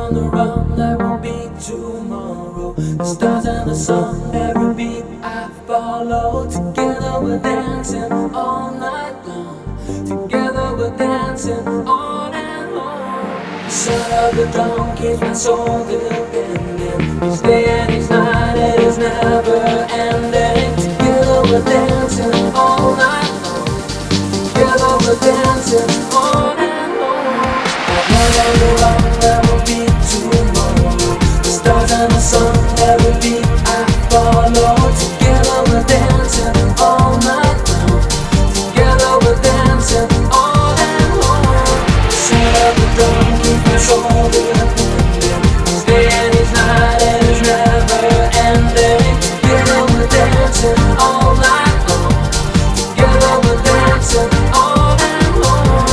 on the run, there won't be tomorrow. The stars and the sun, every beat I follow. Together we're dancing all night long. Together we're dancing on and on. The sound of the drum keeps my soul depending. Each day and each night, it is never ending. Together we're dancing all night long. Together we're dancing on and on. On the run, there will be tomorrow. The stars and the sun, every beat I follow. Together we're dancing all night long. Together we're dancing on and on. The sound of the drum keeps my soul depending. Each day and each night, it is never ending. Together we're dancing all night long. Together we're dancing on and on.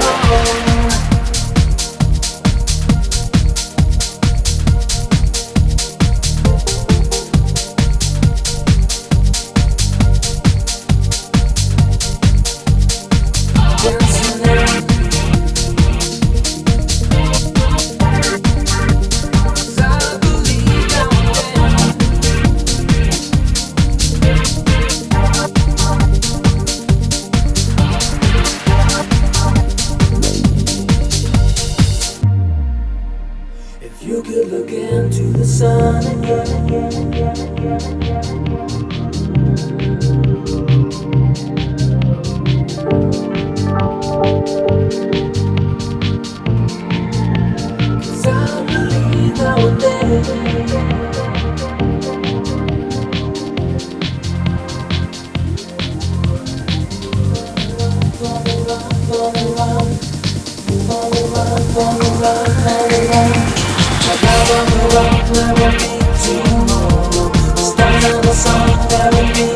If you could look into the sun cause I believe that one day there will be tomorrow. The stars and the sun, there will be